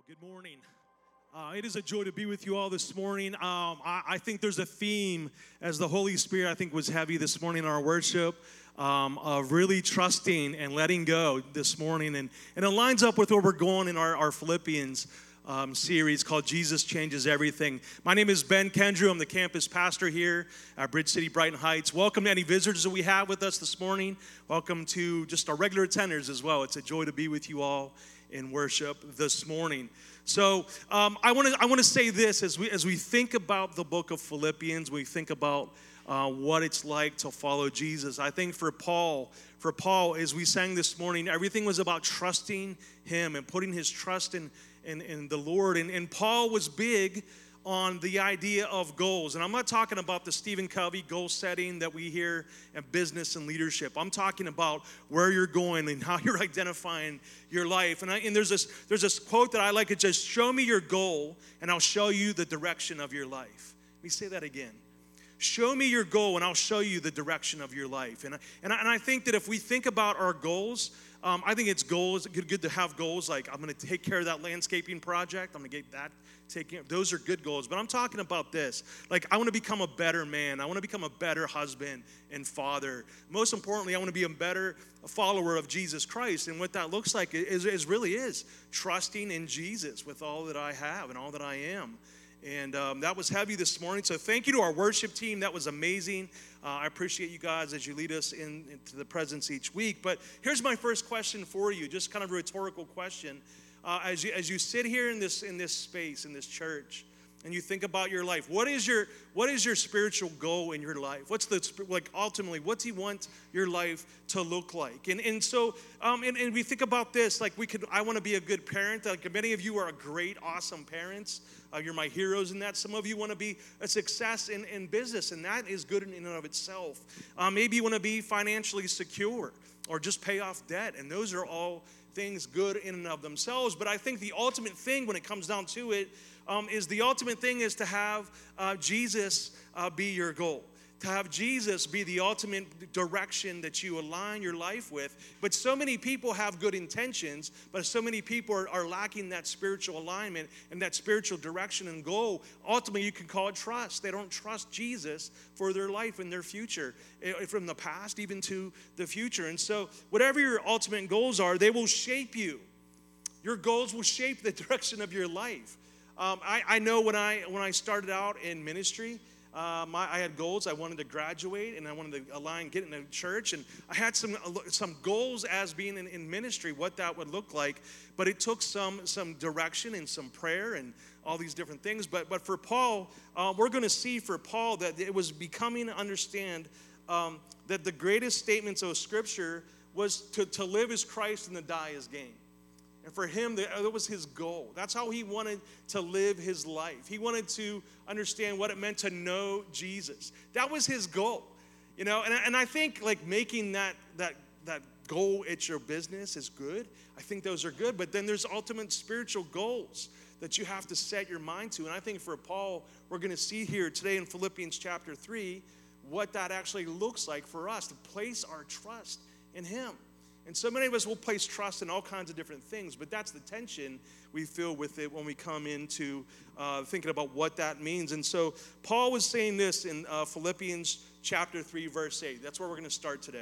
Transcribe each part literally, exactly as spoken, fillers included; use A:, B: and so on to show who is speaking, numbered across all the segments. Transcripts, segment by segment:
A: Good morning. Uh, it is a joy to be with you all this morning. Um, I, I think there's a theme as the Holy Spirit, I think, was heavy this morning in our worship um, of really trusting and letting go this morning. And, and it lines up with where we're going in our, our Philippians um, series called Jesus Changes Everything. My name is Ben Kendrew. I'm the campus pastor here at Bridge City, Brighton Heights. Welcome to any visitors that we have with us this morning. Welcome to just our regular attenders as well. It's a joy to be with you all in worship this morning. So um, I want to I want to say this as we as we think about the book of Philippians, we think about uh, what it's like to follow Jesus. I think for Paul, for Paul, as we sang this morning, everything was about trusting Him and putting his trust in in, in the Lord. And, and Paul was big on the idea of goals. And I'm not talking about the Stephen Covey goal setting that we hear in business and leadership. I'm talking about where you're going and how you're identifying your life. And, I, and there's this there's this quote that I like. It says, show me your goal and I'll show you the direction of your life. Let me say that again. Show me your goal and I'll show you the direction of your life. And, and, I, and I think that if we think about our goals, um, I think it's goals, good, good to have goals like I'm going to take care of that landscaping project. I'm going to get that taken. Those are good goals. But I'm talking about this. Like I want to become a better man. I want to become a better husband and father. Most importantly, I want to be a better follower of Jesus Christ. And what that looks like is, is really is trusting in Jesus with all that I have and all that I am. And um, that was heavy this morning. So thank you to our worship team. That was amazing. Uh, I appreciate you guys as you lead us in, into the presence each week. But here's my first question for you, just kind of a rhetorical question. Uh, as you as you sit here in this in this space, in this church, and you think about your life, what is your what is your spiritual goal in your life? What's the like ultimately? What's He want your life to look like? And and so um, and, and we think about this like we could. I want to be a good parent. Like many of you are great, awesome parents. Uh, you're my heroes in that. Some of you want to be a success in, in business, and that is good in and of itself. Uh, maybe you want to be financially secure or just pay off debt, and those are all things good in and of themselves. But I think the ultimate thing when it comes down to it um, is the ultimate thing is to have uh, Jesus uh, be your goal. To have Jesus be the ultimate direction that you align your life with. But so many people have good intentions, but so many people are, are lacking that spiritual alignment and that spiritual direction and goal. Ultimately, you can call it trust. They don't trust Jesus for their life and their future, from the past even to the future. And so whatever your ultimate goals are, they will shape you. Your goals will shape the direction of your life. Um, I, I know when I when I started out in ministry, Uh, my, I had goals. I wanted to graduate, and I wanted to align, get into church, and I had some some goals as being in, in ministry, what that would look like. But it took some some direction and some prayer and all these different things. But but for Paul, uh, we're going to see for Paul that it was becoming to understand um, that the greatest statements of Scripture was to, to live as Christ and to die as gain. And for him, that was his goal. That's how he wanted to live his life. He wanted to understand what it meant to know Jesus. That was his goal, you know. And, and I think like making that that that goal at your business is good. I think those are good. But then there's ultimate spiritual goals that you have to set your mind to. And I think for Paul, we're going to see here today in Philippians chapter three what that actually looks like for us to place our trust in Him. And so many of us will place trust in all kinds of different things, but that's the tension we feel with it when we come into uh, thinking about what that means. And so Paul was saying this in uh, Philippians chapter three, verse eight. That's where we're going to start today.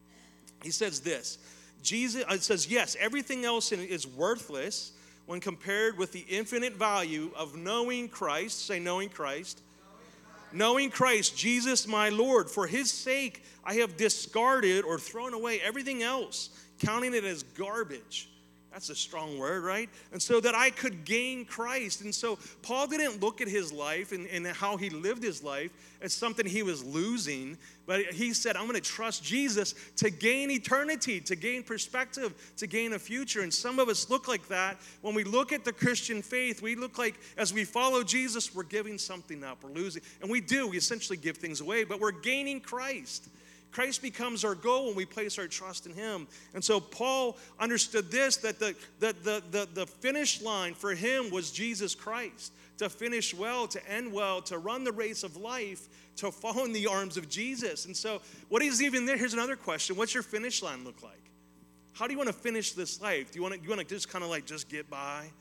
A: He says this, Jesus, it says, yes, everything else is worthless when compared with the infinite value of knowing Christ. Say, knowing Christ. Knowing Christ, Jesus my Lord. For His sake, I have discarded or thrown away everything else, counting it as garbage. That's a strong word, right? And so that I could gain Christ. And so Paul didn't look at his life and, and how he lived his life as something he was losing. But he said, I'm going to trust Jesus to gain eternity, to gain perspective, to gain a future. And some of us look like that. When we look at the Christian faith, we look like as we follow Jesus, we're giving something up, we're losing. And we do, we essentially give things away, but we're gaining Christ. Christ becomes our goal when we place our trust in Him. And so Paul understood this, that the, the, the, the, the finish line for him was Jesus Christ. To finish well, to end well, to run the race of life, to fall in the arms of Jesus. And so what is even there? Here's another question. What's your finish line look like? How do you want to finish this life? Do you want to, you want to just kind of like just get by?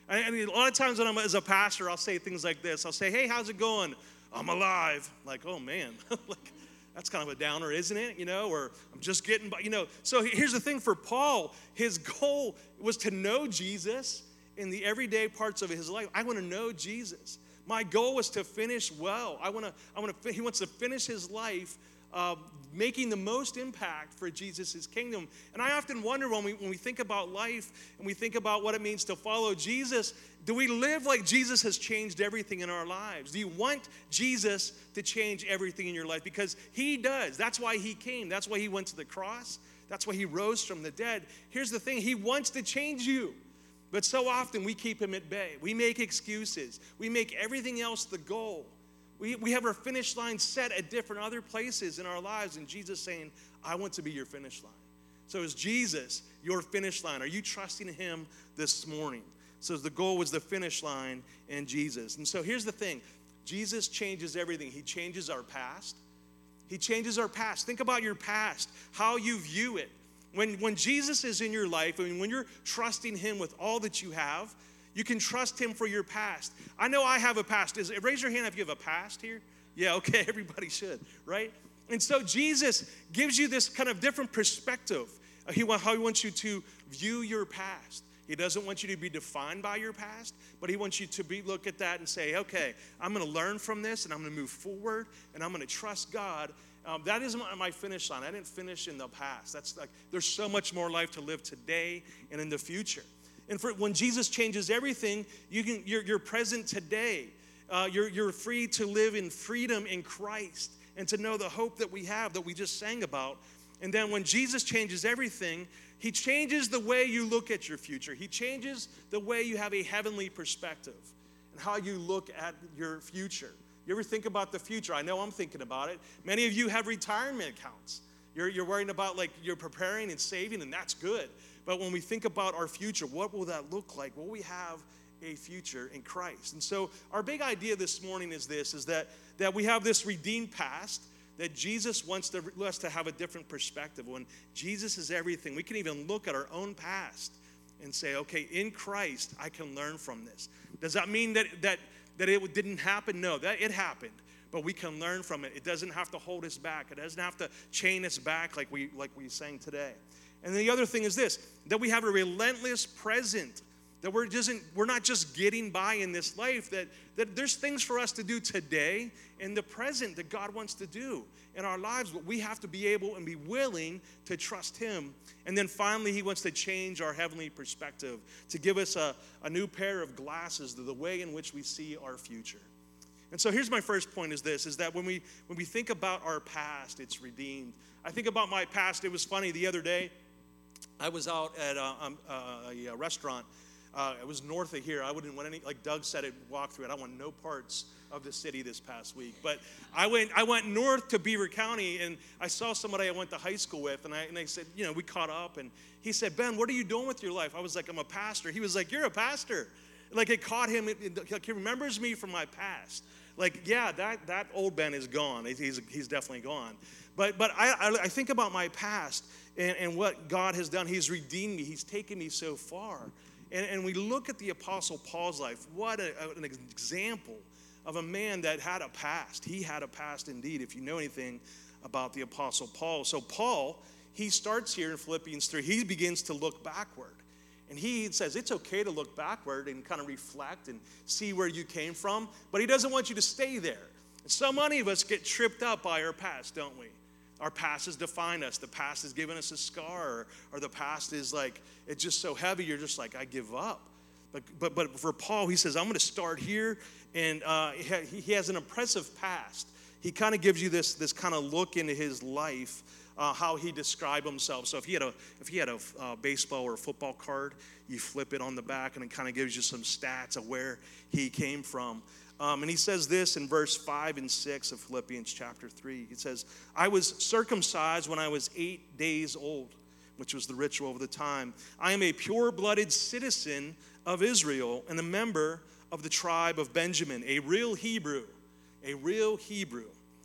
A: I, I mean, a lot of times when I'm as a pastor, I'll say things like this. I'll say, hey, how's it going? I'm alive. Like, oh, man. Like, that's kind of a downer, isn't it? You know, or I'm just getting by, you know. So here's the thing for Paul. His goal was to know Jesus in the everyday parts of his life. I want to know Jesus. My goal was to finish well. I want to, I want to, he wants to finish his life uh, making the most impact for Jesus' kingdom. And I often wonder when we, when we think about life and we think about what it means to follow Jesus, do we live like Jesus has changed everything in our lives? Do you want Jesus to change everything in your life? Because he does. That's why he came. That's why he went to the cross. That's why he rose from the dead. Here's the thing. He wants to change you. But so often we keep him at bay. We make excuses. We make everything else the goal. We, we have our finish line set at different other places in our lives, and Jesus saying, I want to be your finish line. So is Jesus your finish line? Are you trusting him this morning? So the goal was the finish line and Jesus. And so here's the thing. Jesus changes everything. He changes our past. He changes our past. Think about your past, how you view it. When, when Jesus is in your life, I mean, when you're trusting him with all that you have, you can trust him for your past. I know I have a past. Is, raise your hand if you have a past here. Yeah, okay, everybody should, right? And so Jesus gives you this kind of different perspective. Uh, he, how he wants you to view your past. He doesn't want you to be defined by your past, but he wants you to be look at that and say, okay, I'm going to learn from this, and I'm going to move forward, and I'm going to trust God. Um, that is my, my finish line. I didn't finish in the past. That's like there's so much more life to live today and in the future. And for when Jesus changes everything, you can you're, you're present today. Uh, you're you're free to live in freedom in Christ and to know the hope that we have that we just sang about. And then when Jesus changes everything, he changes the way you look at your future. He changes the way you have a heavenly perspective and how you look at your future. You ever think about the future? I know I'm thinking about it. Many of you have retirement accounts. You're, you're worrying about, like, you're preparing and saving, and that's good. But when we think about our future, what will that look like? Will we have a future in Christ? And so our big idea this morning is this, is that, that we have this redeemed past, that Jesus wants to, us to have a different perspective. When Jesus is everything, we can even look at our own past and say, okay, in Christ, I can learn from this. Does that mean that that that it didn't happen? No, that it happened, but we can learn from it. It doesn't have to hold us back. It doesn't have to chain us back like we like we sang today. And the other thing is this, that we have a relentless present, that we're just we're not just getting by in this life, that, that there's things for us to do today in the present that God wants to do in our lives, but we have to be able and be willing to trust him. And then finally, he wants to change our heavenly perspective, to give us a, a new pair of glasses to the way in which we see our future. And so here's my first point is this, is that when we when we think about our past, it's redeemed. I think about my past. It was funny the other day. I was out at a, a, a restaurant. Uh, it was north of here. I wouldn't want any, like Doug said, it walk through it. I want no parts of the city this past week. But I went I went north to Beaver County, and I saw somebody I went to high school with, and I and I said, you know, we caught up, and he said, Ben, what are you doing with your life? I was like, I'm a pastor. He was like, you're a pastor. Like it caught him. It, it, like he remembers me from my past. Like, yeah, that that old Ben is gone. He's he's definitely gone. But but I I, I think about my past and, and what God has done. He's redeemed me. He's taken me so far. And, and we look at the Apostle Paul's life. What a, an example of a man that had a past. He had a past indeed, if you know anything about the Apostle Paul. So Paul, he starts here in Philippians three. He begins to look backward. And he says it's okay to look backward and kind of reflect and see where you came from. But he doesn't want you to stay there. And so many of us get tripped up by our past, don't we? Our past has defined us. The past has given us a scar, or, or the past is like, it's just so heavy, you're just like, I give up. But but but for Paul, he says, I'm going to start here, and uh, he, he has an impressive past. He kind of gives you this, this kind of look into his life, uh, how he described himself. So if he had a if he had a uh, baseball or a football card, you flip it on the back, and it kind of gives you some stats of where he came from. Um, and he says this in verse five and six of Philippians chapter three. He says, I was circumcised when I was eight days old, which was the ritual of the time. I am a pure-blooded citizen of Israel and a member of the tribe of Benjamin, a real Hebrew, a real Hebrew.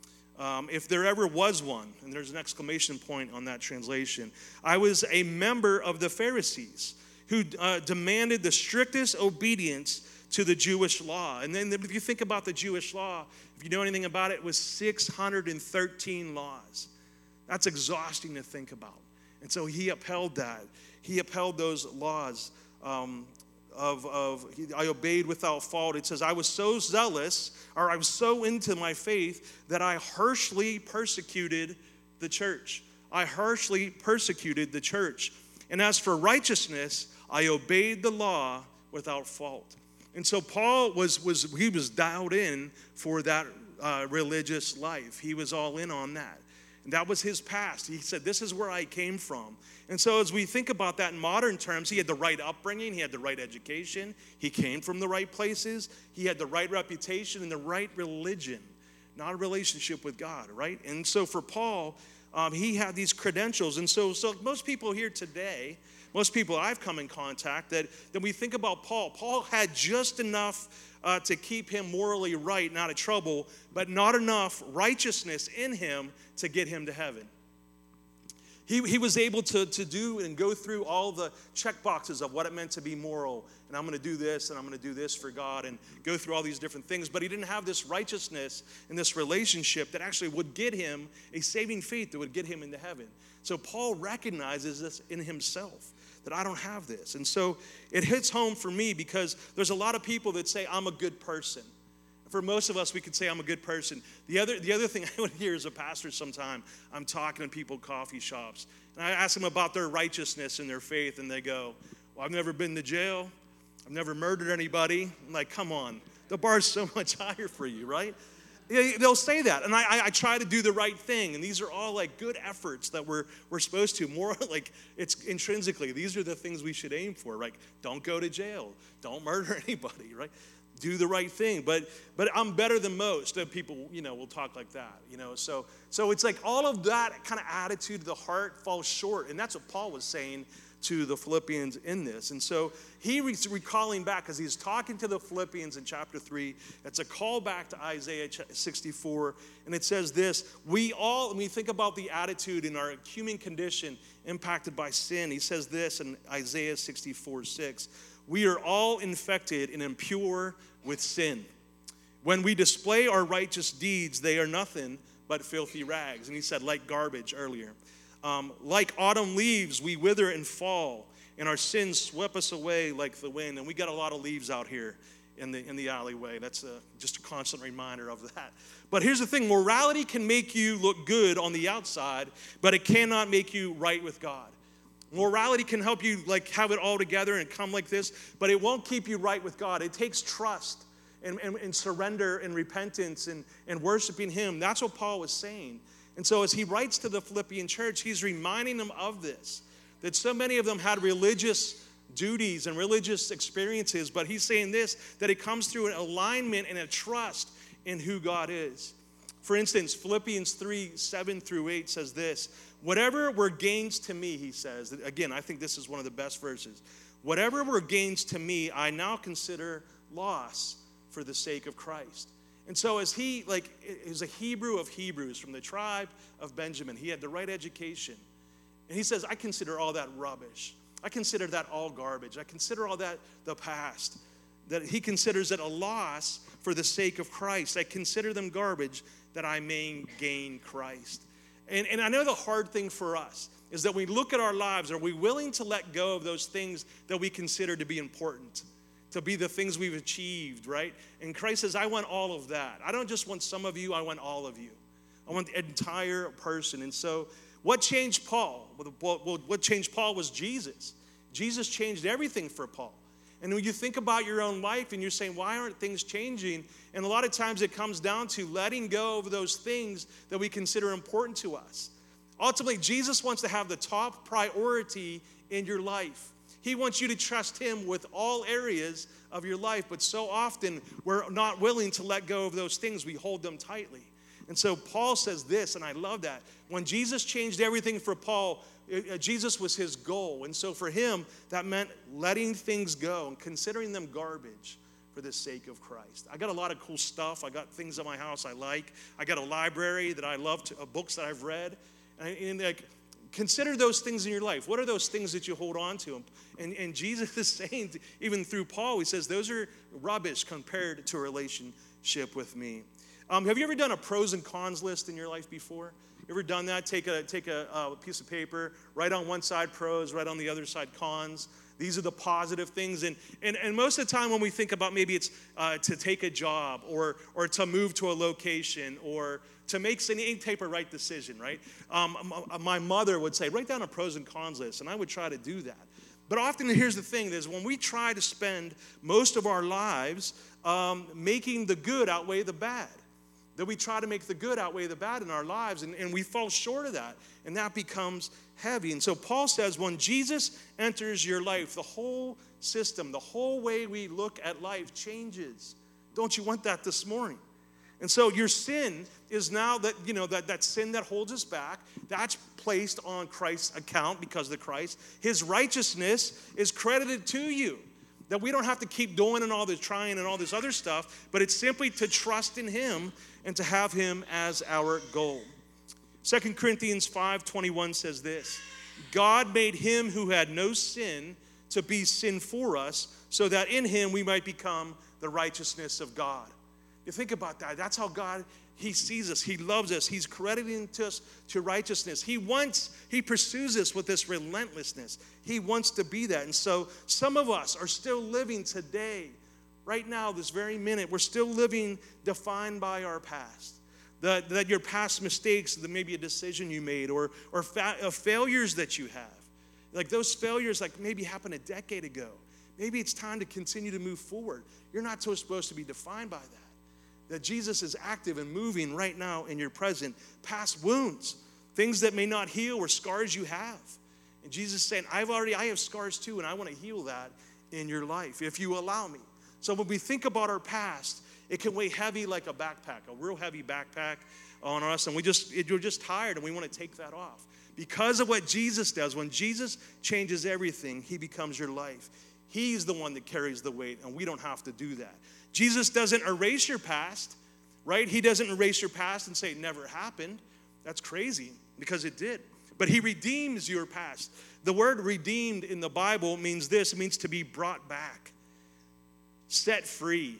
A: Um, if there ever was one, and there's an exclamation point on that translation. I was a member of the Pharisees who uh, demanded the strictest obedience to the Jewish law. And then if you think about the Jewish law, if you know anything about it, it was six hundred thirteen laws. That's exhausting to think about. And so he upheld that. He upheld those laws um, of, of, I obeyed without fault. It says, I was so zealous, or I was so into my faith, that I harshly persecuted the church. I harshly persecuted the church. And as for righteousness, I obeyed the law without fault. And so Paul was, was he was dialed in for that uh, religious life. He was all in on that. And that was his past. He said, this is where I came from. And so as we think about that in modern terms, he had the right upbringing. He had the right education. He came from the right places. He had the right reputation and the right religion, not a relationship with God, right? And so for Paul, um, he had these credentials. And so, so most people here today, most people I've come in contact, that, that we think about Paul. Paul had just enough uh, to keep him morally right and out of trouble, but not enough righteousness in him to get him to heaven. He, he was able to, to do and go through all the check boxes of what it meant to be moral. And I'm going to do this, and I'm going to do this for God, and go through all these different things. But he didn't have this righteousness and this relationship that actually would get him a saving faith that would get him into heaven. So Paul recognizes this in himself, that I don't have this. And so it hits home for me because there's a lot of people that say, I'm a good person. For most of us, we could say I'm a good person. The other, the other thing I would hear as a pastor sometime, I'm talking to people at coffee shops, and I ask them about their righteousness and their faith, and they go, well, I've never been to jail. I've never murdered anybody. I'm like, come on. The bar's so much higher for you, right? They'll say that, and I, I, I try to do the right thing, and these are all like good efforts that we're we're supposed to. More like it's intrinsically, these are the things we should aim for. Like, don't go to jail, don't murder anybody, right? Do the right thing, but but I'm better than most. People, you know, will talk like that, you know. So so it's like all of that kind of attitude of the heart falls short, and that's what Paul was saying to the Philippians in this. And so he was recalling back, because he's talking to the Philippians in chapter three. It's a call back to Isaiah sixty-four, and it says this: we all, when we think about the attitude in our human condition impacted by sin, he says this in Isaiah sixty-four six. We are all infected and impure with sin. When we display our righteous deeds, they are nothing but filthy rags. And he said, like garbage earlier. Um, like autumn leaves, we wither and fall, and our sins sweep us away like the wind. And we got a lot of leaves out here in the in the alleyway. That's a, just a constant reminder of that. But here's the thing: morality can make you look good on the outside, but it cannot make you right with God. Morality can help you like have it all together and come like this, but it won't keep you right with God. It takes trust and, and, and surrender and repentance and, and worshiping Him. That's what Paul was saying. And so as he writes to the Philippian church, he's reminding them of this, that so many of them had religious duties and religious experiences, but he's saying this, that it comes through an alignment and a trust in who God is. For instance, Philippians three, seven through eight says this: whatever were gains to me, he says, again, I think this is one of the best verses. Whatever were gains to me, I now consider loss for the sake of Christ. And so as he, like, is a Hebrew of Hebrews from the tribe of Benjamin. He had the right education. And he says, I consider all that rubbish. I consider that all garbage. I consider all that the past. That he considers it a loss for the sake of Christ. I consider them garbage that I may gain Christ. And, and I know the hard thing for us is that we look at our lives, are we willing to let go of those things that we consider to be important, to be the things we've achieved, right? And Christ says, I want all of that. I don't just want some of you, I want all of you. I want the entire person. And so what changed Paul? Well, what changed Paul was Jesus. Jesus changed everything for Paul. And when you think about your own life and you're saying, why aren't things changing? And a lot of times it comes down to letting go of those things that we consider important to us. Ultimately, Jesus wants to have the top priority in your life. He wants you to trust Him with all areas of your life, but so often we're not willing to let go of those things. We hold them tightly. And so Paul says this, and I love that. When Jesus changed everything for Paul, Jesus was his goal. And so for him, that meant letting things go and considering them garbage for the sake of Christ. I got a lot of cool stuff. I got things in my house I like. I got a library that I love, to, uh, books that I've read. And, and like consider those things in your life. What are those things that you hold on to? And, and Jesus is saying, even through Paul, he says, those are rubbish compared to a relationship with me. Um, have you ever done a pros and cons list in your life before? You ever done that? Take a take a, a piece of paper, write on one side pros, write on the other side cons. These are the positive things. And and, and most of the time when we think about maybe it's uh, to take a job or or to move to a location or to make any type of right decision, right? Um, my mother would say, write down a pros and cons list, and I would try to do that. But often, here's the thing, is when we try to spend most of our lives um, making the good outweigh the bad, that we try to make the good outweigh the bad in our lives, and, and we fall short of that, and that becomes heavy. And so Paul says, when Jesus enters your life, the whole system, the whole way we look at life changes. Don't you want that this morning? And so your sin is now that, you know, that, that sin that holds us back, that's placed on Christ's account because of the Christ. His righteousness is credited to you. That we don't have to keep doing and all this trying and all this other stuff, but it's simply to trust in him and to have him as our goal. Second Corinthians five twenty-one says this, God made him who had no sin to be sin for us, so that in him we might become the righteousness of God. You think about that. That's how God, he sees us. He loves us. He's crediting to us to righteousness. He wants, he pursues us with this relentlessness. He wants to be that. And so some of us are still living today, right now, this very minute, we're still living defined by our past. That, that your past mistakes, that maybe a decision you made or, or fa- uh, failures that you have. Like those failures like maybe happened a decade ago. Maybe it's time to continue to move forward. You're not so supposed to be defined by that. That Jesus is active and moving right now in your present. Past wounds, things that may not heal or scars you have. And Jesus is saying, I've already, I have scars too, and I want to heal that in your life if you allow me. So when we think about our past, it can weigh heavy like a backpack, a real heavy backpack on us, and we just, you're just tired and we want to take that off. Because of what Jesus does, when Jesus changes everything, he becomes your life. He's the one that carries the weight, and we don't have to do that. Jesus doesn't erase your past, right? He doesn't erase your past and say it never happened. That's crazy, because it did. But he redeems your past. The word redeemed in the Bible means this. It means to be brought back, set free,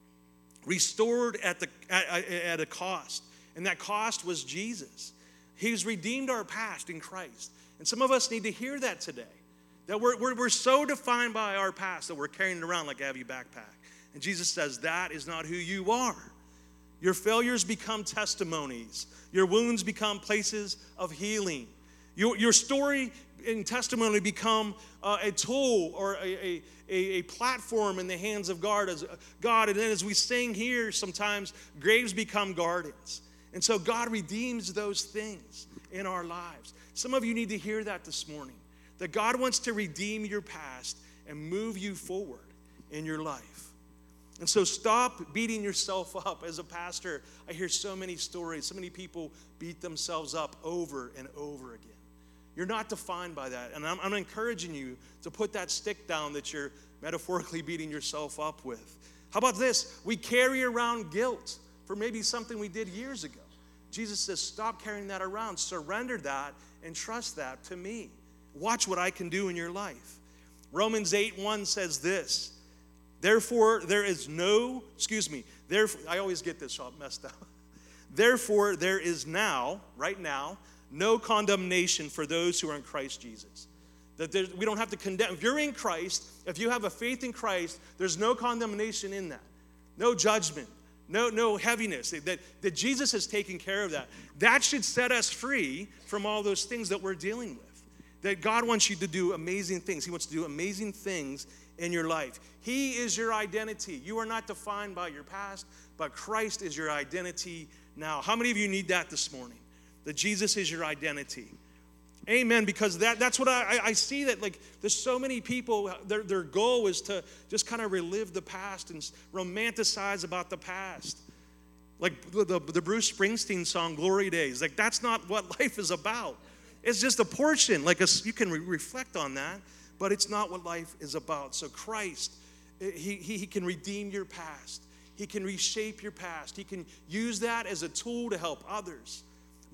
A: restored at, the, at, at a cost. And that cost was Jesus. He's redeemed our past in Christ. And some of us need to hear that today. That we're, we're, we're so defined by our past that we're carrying it around like a heavy backpack. And Jesus says, that is not who you are. Your failures become testimonies. Your wounds become places of healing. Your, your story and testimony become uh, a tool or a, a, a platform in the hands of God. As, God. And then as we sing here, sometimes graves become gardens. And so God redeems those things in our lives. Some of you need to hear that this morning. That God wants to redeem your past and move you forward in your life. And so stop beating yourself up. As a pastor, I hear so many stories. So many people beat themselves up over and over again. You're not defined by that. And I'm, I'm encouraging you to put that stick down that you're metaphorically beating yourself up with. How about this? We carry around guilt for maybe something we did years ago. Jesus says, stop carrying that around. Surrender that and trust that to me. Watch what I can do in your life. Romans eight one says this. Therefore, there is no, excuse me, therefore, I always get this all messed up. Therefore, there is now, right now, no condemnation for those who are in Christ Jesus. That there, we don't have to condemn. If you're in Christ, if you have a faith in Christ, there's no condemnation in that. No judgment, no, no heaviness. That, that Jesus has taken care of that. That should set us free from all those things that we're dealing with. That God wants you to do amazing things. He wants to do amazing things in your life. He is your identity. You are not defined by your past, but Christ is your identity now. How many of you need that this morning? That Jesus is your identity. Amen, because that, that's what I, I see, that like there's so many people, their, their goal is to just kind of relive the past and romanticize about the past. Like the, the, the Bruce Springsteen song, Glory Days. Like that's not what life is about. It's just a portion. Like a, you can re- reflect on that, but it's not what life is about. So Christ, he, he, he can redeem your past. He can reshape your past. He can use that as a tool to help others.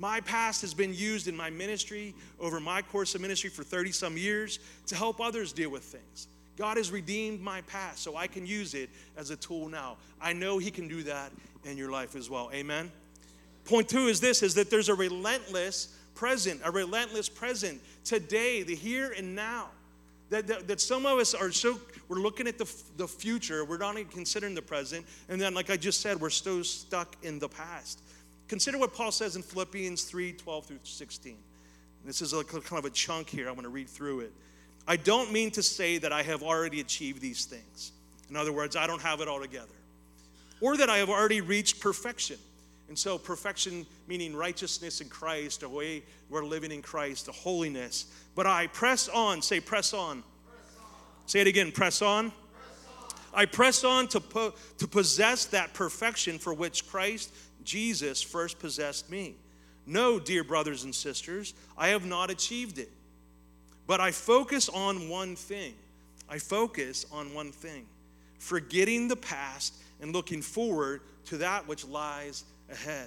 A: My past has been used in my ministry over my course of ministry for thirty some years to help others deal with things. God has redeemed my past so I can use it as a tool now. I know he can do that in your life as well. Amen. Point two is this, is that there's a relentless present, a relentless present today, the here and now. That, that, that some of us are so, we're looking at the, the future, we're not even considering the present, and then like I just said, we're so stuck in the past. Consider what Paul says in Philippians three, twelve through sixteen. This is a, kind of a chunk here. I'm going to read through it. I don't mean to say that I have already achieved these things. In other words, I don't have it all together. Or that I have already reached perfection. And so perfection meaning righteousness in Christ, the way we're living in Christ, the holiness. But I press on. Say press on. Press on. Say it again, press on. Press on. I press on to, po- to possess that perfection for which Christ Jesus first possessed me. No, dear brothers and sisters, I have not achieved it. But I focus on one thing. I focus on one thing. Forgetting the past and looking forward to that which lies ahead.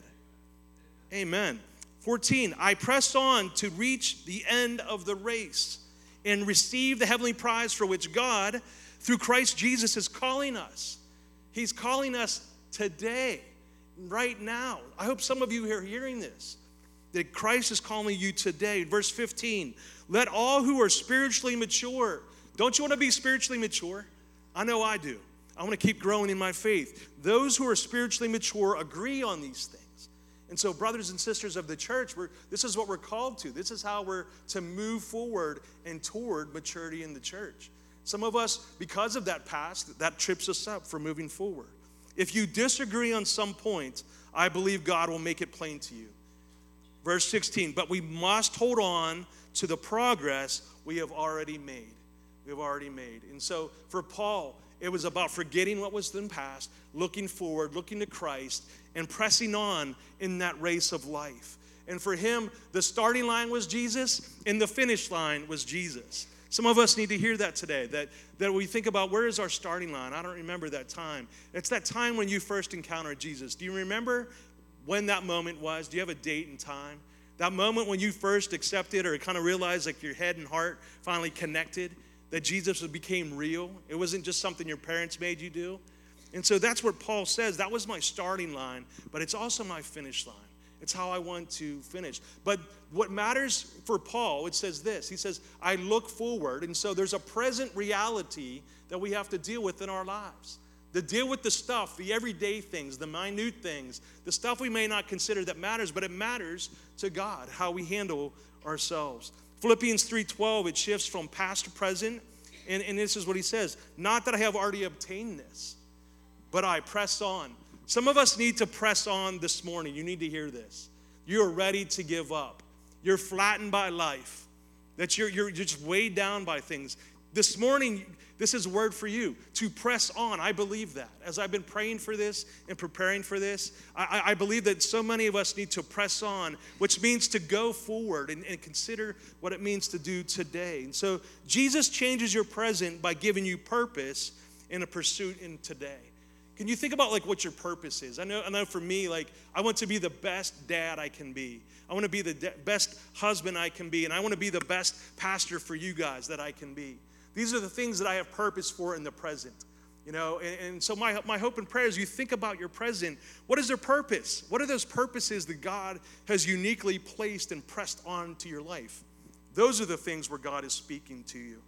A: Amen. fourteen, I press on to reach the end of the race and receive the heavenly prize for which God, through Christ Jesus, is calling us. He's calling us today, right now. I hope some of you are hearing this, that Christ is calling you today. Verse fifteen, let all who are spiritually mature. Don't you want to be spiritually mature? I know I do. I want to keep growing in my faith. Those who are spiritually mature agree on these things. And so, brothers and sisters of the church, we're, this is what we're called to. This is how we're to move forward and toward maturity in the church. Some of us, because of that past, that trips us up for moving forward. If you disagree on some points, I believe God will make it plain to you. Verse sixteen, but we must hold on to the progress we have already made. We have already made. And so, for Paul, it was about forgetting what was in the past, looking forward, looking to Christ, and pressing on in that race of life. And for him, the starting line was Jesus, and the finish line was Jesus. Some of us need to hear that today, that, that we think about, where is our starting line? I don't remember that time. It's that time when you first encountered Jesus. Do you remember when that moment was? Do you have a date and time? That moment when you first accepted or kind of realized like your head and heart finally connected, that Jesus became real. It wasn't just something your parents made you do. And so that's what Paul says. That was my starting line, but it's also my finish line. It's how I want to finish. But what matters for Paul, it says this. He says, I look forward. And so there's a present reality that we have to deal with in our lives. To deal with the stuff, the everyday things, the minute things, the stuff we may not consider that matters, but it matters to God, how we handle ourselves. Philippians three twelve, it shifts from past to present, and, and this is what he says, not that I have already obtained this, but I press on. Some of us need to press on this morning. You need to hear this. You're ready to give up. You're flattened by life, that you're, you're just weighed down by things. This morning, this is a word for you, to press on. I believe that. As I've been praying for this and preparing for this, I, I believe that so many of us need to press on, which means to go forward and, and consider what it means to do today. And so Jesus changes your present by giving you purpose in a pursuit in today. Can you think about like what your purpose is? I know, I know for me, like I want to be the best dad I can be. I want to be the de- best husband I can be, and I want to be the best pastor for you guys that I can be. These are the things that I have purpose for in the present, you know. And, and so my, my hope and prayer is you think about your present. What is their purpose? What are those purposes that God has uniquely placed and pressed onto your life? Those are the things where God is speaking to you.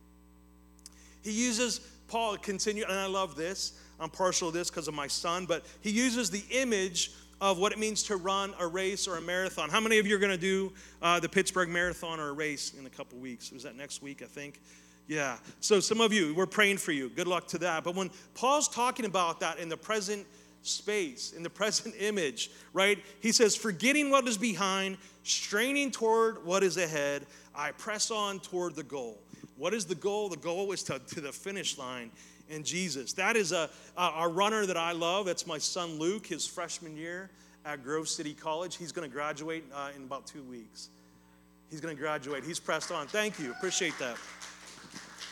A: He uses, Paul continue, and I love this. I'm partial to this because of my son, but he uses the image of what it means to run a race or a marathon. How many of you are going to do uh, the Pittsburgh Marathon or a race in a couple weeks? Was that next week, I think? Yeah, so some of you, we're praying for you. Good luck to that. But when Paul's talking about that in the present space, in the present image, right? He says, forgetting what is behind, straining toward what is ahead, I press on toward the goal. What is the goal? The goal is to, to the finish line in Jesus. That is a, a, a runner that I love. That's my son Luke, his freshman year at Grove City College. He's going to graduate uh, in about two weeks. He's going to graduate. He's pressed on. Thank you. Appreciate that.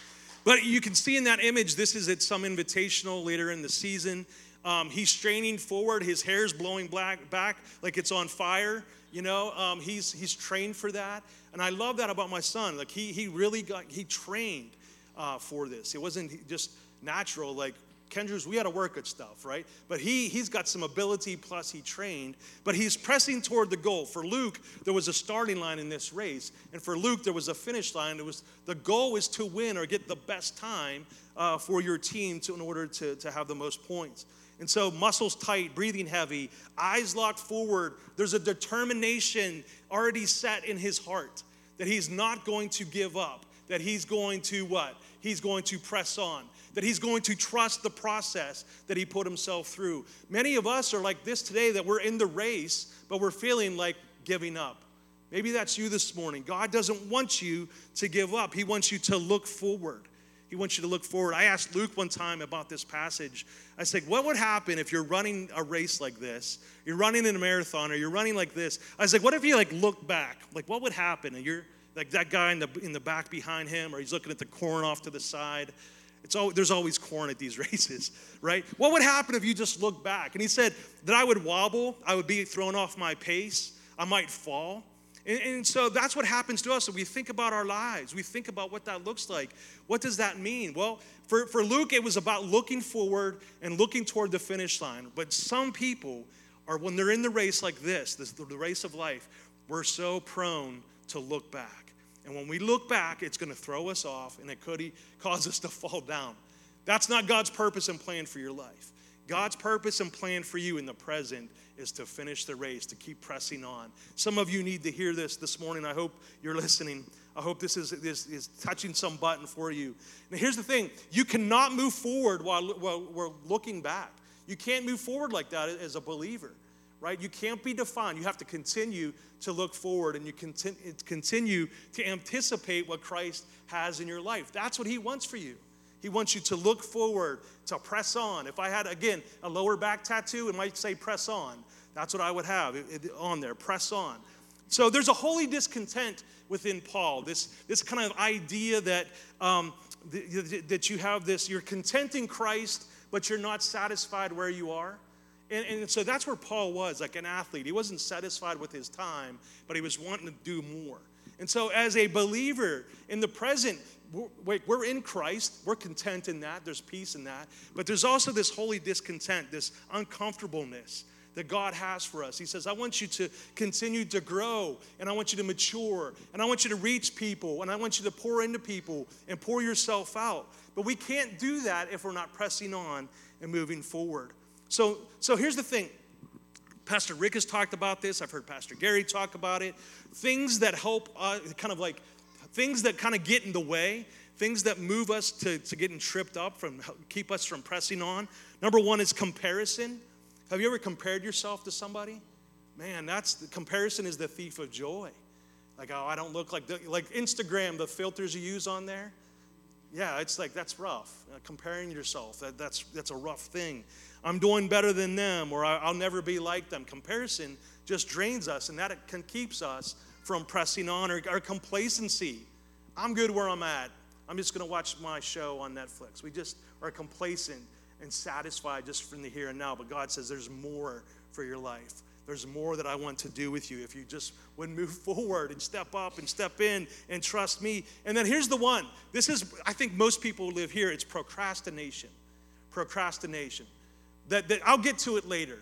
A: But you can see in that image, this is at some invitational later in the season. Um, he's straining forward. His hair's blowing black, back like it's on fire. You know, um, he's he's trained for that. And I love that about my son. Like he he really got, he trained uh, for this. It wasn't just natural. Like Kendrew's, we had to work at stuff, right? But he, he's got some ability, plus he trained. But he's pressing toward the goal. For Luke, there was a starting line in this race. And for Luke, there was a finish line. It was, the goal is to win or get the best time uh, for your team to, in order to, to have the most points. And so muscles tight, breathing heavy, eyes locked forward. There's a determination already set in his heart that he's not going to give up, that he's going to what? He's going to press on, that he's going to trust the process that he put himself through. Many of us are like this today, that we're in the race, but we're feeling like giving up. Maybe that's you this morning. God doesn't want you to give up. He wants you to look forward. He wants you to look forward. I asked Luke one time about this passage. I said, what would happen if you're running a race like this? You're running in a marathon or you're running like this. I was like, what if you like look back? Like what would happen? And you're like that guy in the in the back behind him, or he's looking at the corn off to the side. It's all, there's always corn at these races, right? What would happen if you just look back? And he said that I would wobble. I would be thrown off my pace. I might fall. And, and so that's what happens to us. So we think about our lives. We think about what that looks like. What does that mean? Well, for, for Luke, it was about looking forward and looking toward the finish line. But some people are, when they're in the race like this, this the race of life, we're so prone to look back. And when we look back, it's going to throw us off, and it could cause us to fall down. That's not God's purpose and plan for your life. God's purpose and plan for you in the present is to finish the race, to keep pressing on. Some of you need to hear this this morning. I hope you're listening. I hope this is, this is touching some button for you. Now, here's the thing. You cannot move forward while, while we're looking back. You can't move forward like that as a believer, right? You can't be defined. You have to continue to look forward, and you continue, continue to anticipate what Christ has in your life. That's what he wants for you. He wants you to look forward, to press on. If I had, again, a lower back tattoo, it might say press on. That's what I would have it, it, on there, press on. So there's a holy discontent within Paul, this, this kind of idea that, um, th- that you have this, you're content in Christ, but you're not satisfied where you are. And, and so that's where Paul was, like an athlete. He wasn't satisfied with his time, but he was wanting to do more. And so as a believer in the present, we're, we're in Christ. We're content in that. There's peace in that. But there's also this holy discontent, this uncomfortableness that God has for us. He says, I want you to continue to grow, and I want you to mature, and I want you to reach people, and I want you to pour into people and pour yourself out. But we can't do that if we're not pressing on and moving forward. So, so here's the thing. Pastor Rick has talked about this. I've heard Pastor Gary talk about it. Things that help, uh, kind of like, things that kind of get in the way, things that move us to, to getting tripped up, from keep us from pressing on. Number one is comparison. Have you ever compared yourself to somebody? Man, that's, the comparison is the thief of joy. Like, oh, I don't look like, the, like Instagram, the filters you use on there. Yeah, it's like, that's rough. Uh, comparing yourself, that, that's, that's a rough thing. I'm doing better than them, or I'll never be like them. Comparison just drains us, and that it can, keeps us from pressing on, or, or complacency. I'm good where I'm at. I'm just going to watch my show on Netflix. We just are complacent and satisfied just from the here and now. But God says there's more for your life. There's more that I want to do with you if you just would move forward and step up and step in and trust me. And then here's the one. This is, I think most people live here. It's procrastination. Procrastination. That, that I'll get to it later.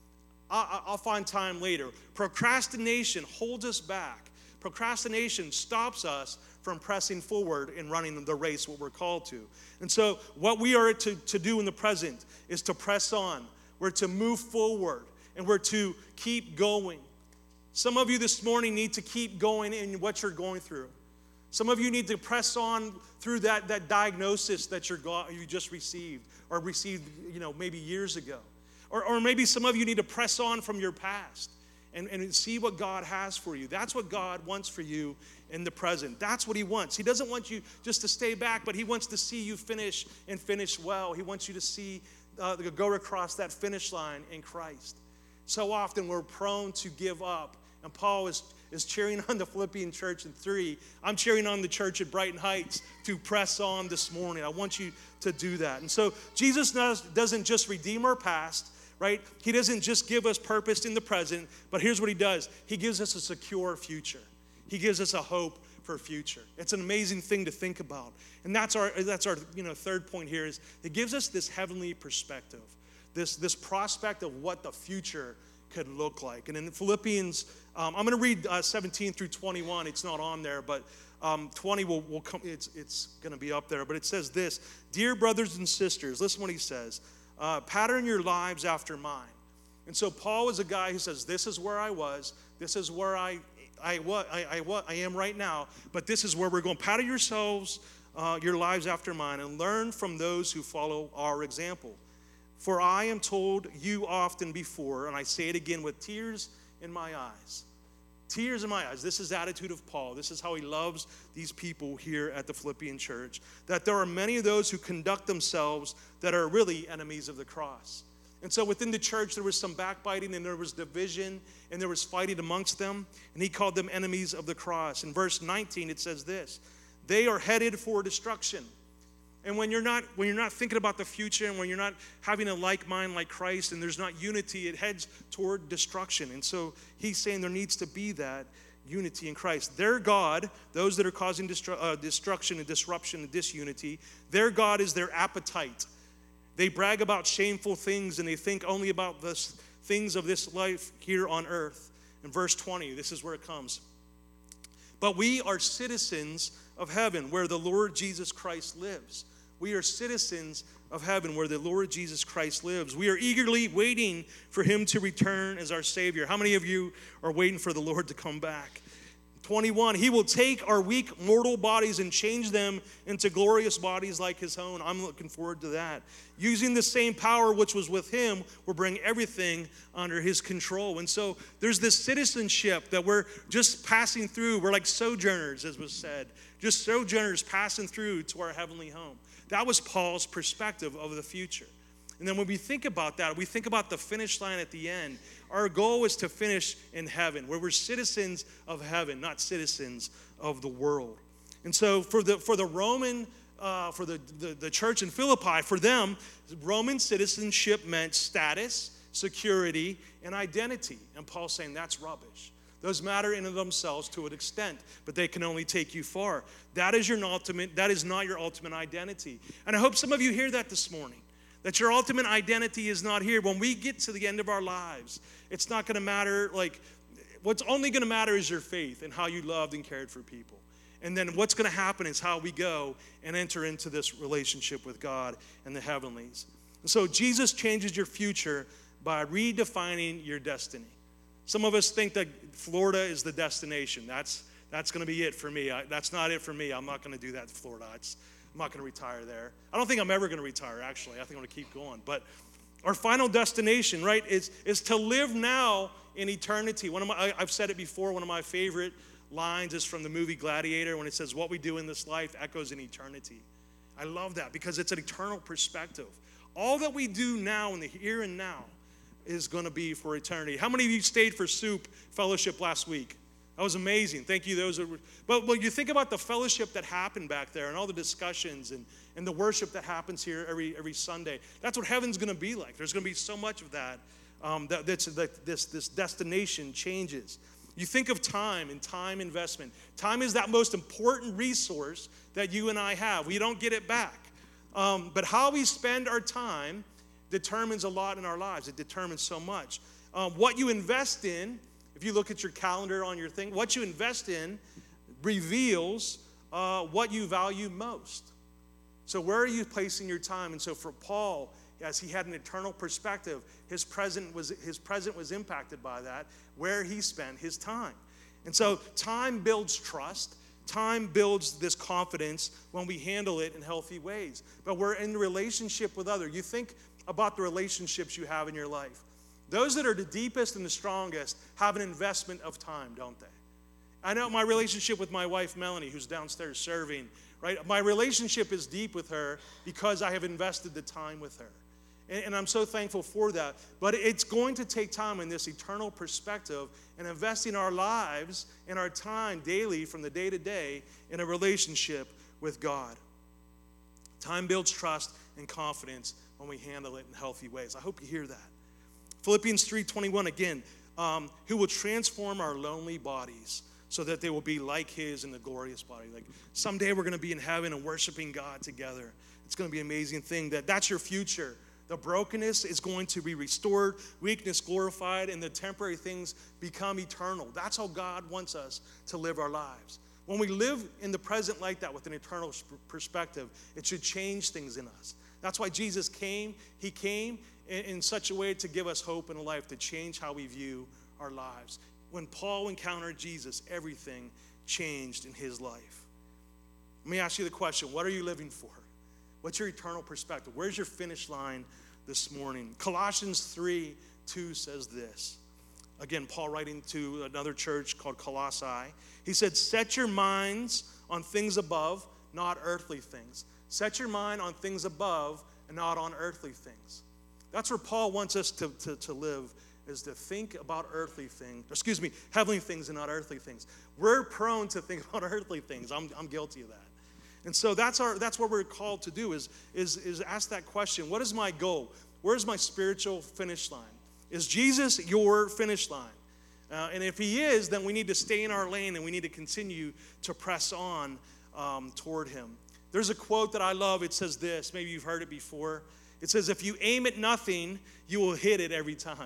A: I'll, I'll find time later. Procrastination holds us back. Procrastination stops us from pressing forward and running the race, what we're called to. And so what we are to, to do in the present is to press on. We're to move forward, and we're to keep going. Some of you this morning need to keep going in what you're going through. Some of you need to press on through that, that diagnosis that you're go- you just received, or received, you know, maybe years ago. Or, or maybe some of you need to press on from your past and, and see what God has for you. That's what God wants for you in the present. That's what he wants. He doesn't want you just to stay back, but he wants to see you finish and finish well. He wants you to see, uh, go across that finish line in Christ. So often we're prone to give up. And Paul is is cheering on the Philippian church in three. I'm cheering on the church at Brighton Heights to press on this morning. I want you to do that. And so Jesus doesn't just redeem our past, right? He doesn't just give us purpose in the present, but here's what he does. He gives us a secure future. He gives us a hope for a future. It's an amazing thing to think about. And that's our that's our you know third point here is it gives us this heavenly perspective, this, this prospect of what the future could look like. And in Philippians, um, I'm going to read uh, seventeen through twenty-one. It's not on there, but um, twenty will, will come. It's, it's going to be up there. But it says this, dear brothers and sisters, listen what he says, uh, pattern your lives after mine. And so Paul is a guy who says, this is where I was, this is where I I, what, I, I, what, I am right now, but this is where we're going. Pattern yourselves, uh, your lives after mine, and learn from those who follow our example. For I am told you often before, and I say it again with tears in my eyes. Tears in my eyes. This is the attitude of Paul. This is how he loves these people here at the Philippian church. That there are many of those who conduct themselves that are really enemies of the cross. And so within the church, there was some backbiting and there was division and there was fighting amongst them. And he called them enemies of the cross. In verse nineteen, it says this, they are headed for destruction. And when you're not when you're not thinking about the future and when you're not having a like mind like Christ and there's not unity, it heads toward destruction. And so he's saying there needs to be that unity in Christ. Their God, those that are causing destru- uh, destruction and disruption and disunity, their God is their appetite. They brag about shameful things and they think only about the things of this life here on earth. In verse twenty, this is where it comes. But we are citizens of heaven where the Lord Jesus Christ lives. We are citizens of heaven where the Lord Jesus Christ lives. We are eagerly waiting for him to return as our Savior. How many of you are waiting for the Lord to come back? twenty-one, he will take our weak mortal bodies and change them into glorious bodies like his own. I'm looking forward to that. Using the same power which was with him, will bring everything under his control. And so there's this citizenship that we're just passing through. We're like sojourners, as was said. Just sojourners passing through to our heavenly home. That was Paul's perspective of the future. And then when we think about that, we think about the finish line at the end. Our goal is to finish in heaven, where we're citizens of heaven, not citizens of the world. And so for the for the Roman, uh, for the, the, the church in Philippi, for them, Roman citizenship meant status, security, and identity. And Paul's saying that's rubbish. Those matter in and of themselves to an extent, but they can only take you far. That is your ultimate, that is not your ultimate identity. And I hope some of you hear that this morning. That your ultimate identity is not here. When we get to the end of our lives, it's not going to matter. Like, what's only going to matter is your faith and how you loved and cared for people. And then what's going to happen is how we go and enter into this relationship with God and the heavenlies. And so Jesus changes your future by redefining your destiny. Some of us think that Florida is the destination. That's that's going to be it for me. I, that's not it for me. I'm not going to do that in Florida. It's, I'm not going to retire there. I don't think I'm ever going to retire, actually. I think I'm going to keep going. But our final destination, right, is, is to live now in eternity. One of my, I, I've said it before, one of my favorite lines is from the movie Gladiator when it says, what we do in this life echoes in eternity. I love that because it's an eternal perspective. All that we do now in the here and now is going to be for eternity. How many of you stayed for Soup Fellowship last week? That was amazing. Thank you. Those are, but when you think about the fellowship that happened back there and all the discussions and, and the worship that happens here every every Sunday, that's what heaven's going to be like. There's going to be so much of that. Um, that that's that this this destination changes. You think of time and time investment. Time is that most important resource that you and I have. We don't get it back. Um, but how we spend our time determines a lot in our lives. It determines so much. Um, what you invest in, if you look at your calendar on your thing, what you invest in reveals uh, what you value most. So where are you placing your time? And so for Paul, as he had an eternal perspective, his present was his present was impacted by that, where he spent his time. And so time builds trust. Time builds this confidence when we handle it in healthy ways. But we're in relationship with others. You think about the relationships you have in your life. Those that are the deepest and the strongest have an investment of time, don't they? I know my relationship with my wife, Melanie, who's downstairs serving, right? My relationship is deep with her because I have invested the time with her. And, and I'm so thankful for that. But it's going to take time in this eternal perspective and investing our lives and our time daily from the day to day in a relationship with God. Time builds trust and confidence when we handle it in healthy ways. I hope you hear that. Philippians three twenty-one again, um, who will transform our lonely bodies so that they will be like his in the glorious body. Like someday we're going to be in heaven and worshiping God together. It's going to be an amazing thing. That that's your future. The brokenness is going to be restored, weakness glorified, and the temporary things become eternal. That's how God wants us to live our lives. When we live in the present like that with an eternal perspective, it should change things in us. That's why Jesus came. He came in, in such a way to give us hope in life, to change how we view our lives. When Paul encountered Jesus, everything changed in his life. Let me ask you the question, what are you living for? What's your eternal perspective? Where's your finish line this morning? Colossians three two says this. Again, Paul writing to another church called Colossae. He said, set your minds on things above, not earthly things. Set your mind on things above and not on earthly things. That's where Paul wants us to, to, to live, is to think about earthly things, excuse me, heavenly things and not earthly things. We're prone to think about earthly things. I'm, I'm guilty of that. And so that's our that's what we're called to do, is, is, is ask that question. What is my goal? Where's my spiritual finish line? Is Jesus your finish line? Uh, and if he is, then we need to stay in our lane and we need to continue to press on um, toward him. There's a quote that I love. It says this. Maybe you've heard it before. It says, if you aim at nothing, you will hit it every time.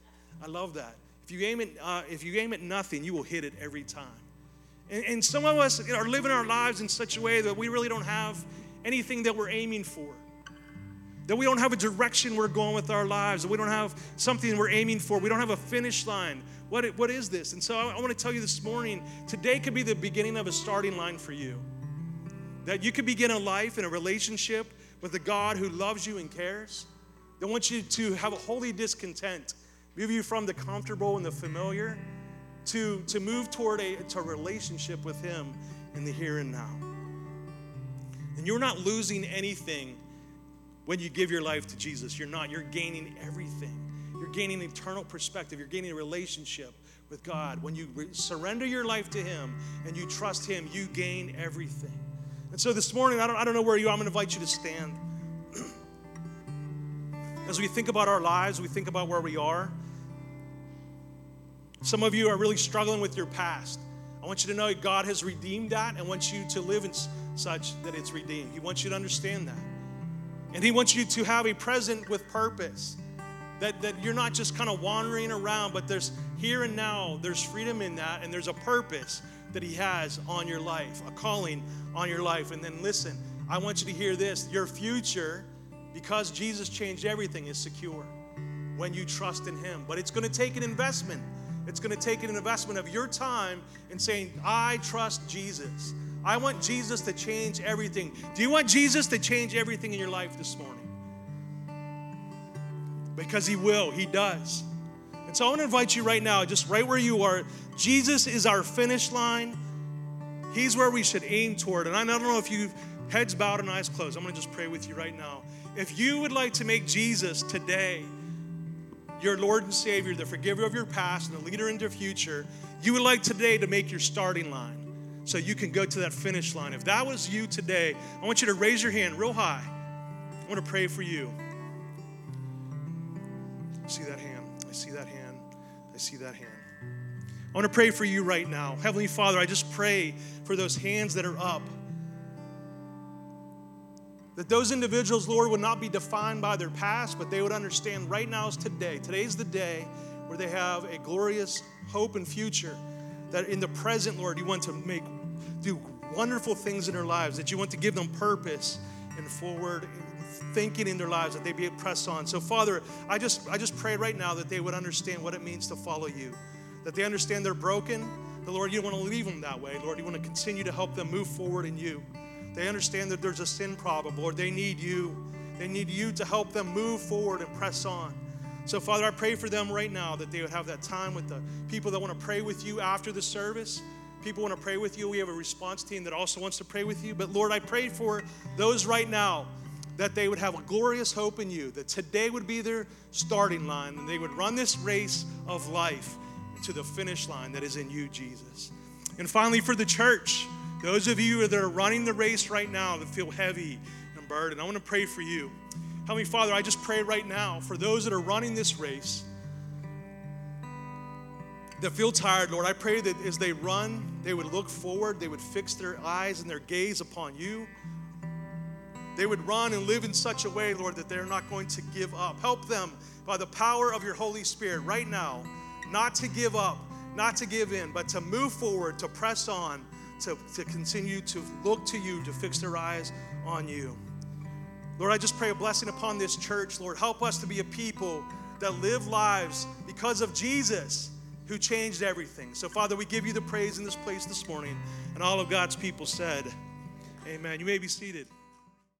A: I love that. If you aim at uh, if you aim at nothing, you will hit it every time. And, and some of us are living our lives in such a way that we really don't have anything that we're aiming for. That we don't have a direction we're going with our lives. That we don't have something we're aiming for. We don't have a finish line. What, what is this? And so I, I want to tell you this morning, today could be the beginning of a starting line for you. That you could begin a life and a relationship with a God who loves you and cares. That wants you to have a holy discontent. Move you from the comfortable and the familiar to, to move toward a, to a relationship with him in the here and now. And you're not losing anything when you give your life to Jesus. You're not. You're gaining everything. You're gaining eternal perspective. You're gaining a relationship with God. When you re- surrender your life to him and you trust him, you gain everything. And so this morning, I don't, I don't know where you are. I'm going to invite you to stand. As we think about our lives, we think about where we are. Some of you are really struggling with your past. I want you to know God has redeemed that and wants you to live in such that it's redeemed. He wants you to understand that. And he wants you to have a present with purpose. That, that you're not just kind of wandering around, but there's here and now, there's freedom in that, and there's a purpose that he has on your life, a calling on your life. And then listen, I want you to hear this. Your future, because Jesus changed everything, is secure when you trust in him. But it's going to take an investment. It's going to take an investment of your time in saying, I trust Jesus. I want Jesus to change everything. Do you want Jesus to change everything in your life this morning? Because he will. He does. And so I want to invite you right now, just right where you are. Jesus is our finish line. He's where we should aim toward. And I don't know if you've heads bowed and eyes closed. I'm going to just pray with you right now. If you would like to make Jesus today your Lord and Savior, the forgiver of your past and the leader into your future, you would like today to make your starting line so you can go to that finish line. If that was you today, I want you to raise your hand real high. I want to pray for you. I see that hand. I see that hand. I see that hand. I want to pray for you right now. Heavenly Father, I just pray for those hands that are up. That those individuals, Lord, would not be defined by their past, but they would understand right now is today. Today's the day where they have a glorious hope and future. That in the present, Lord, you want to make, do wonderful things in their lives. That you want to give them purpose and forward thinking in their lives, that they be able to press on. So, Father, I just, I just pray right now that they would understand what it means to follow you. That they understand they're broken. But, Lord, you don't want to leave them that way. Lord, you want to continue to help them move forward in you. They understand that there's a sin problem, Lord. They need you. They need you to help them move forward and press on. So, Father, I pray for them right now that they would have that time with the people that want to pray with you after the service. People want to pray with you. We have a response team that also wants to pray with you. But, Lord, I pray for those right now that they would have a glorious hope in you, that today would be their starting line, and they would run this race of life to the finish line that is in you, Jesus. And finally, for the church, those of you that are running the race right now that feel heavy and burdened, I want to pray for you. Heavenly Father, I just pray right now for those that are running this race that feel tired, Lord. I pray that as they run, they would look forward, they would fix their eyes and their gaze upon you. They would run and live in such a way, Lord, that they're not going to give up. Help them by the power of your Holy Spirit right now, not to give up, not to give in, but to move forward, to press on, to, to continue to look to you, to fix their eyes on you. Lord, I just pray a blessing upon this church. Lord, help us to be a people that live lives because of Jesus, who changed everything. So, Father, we give you the praise in this place this morning. And all of God's people said, amen. You may be seated.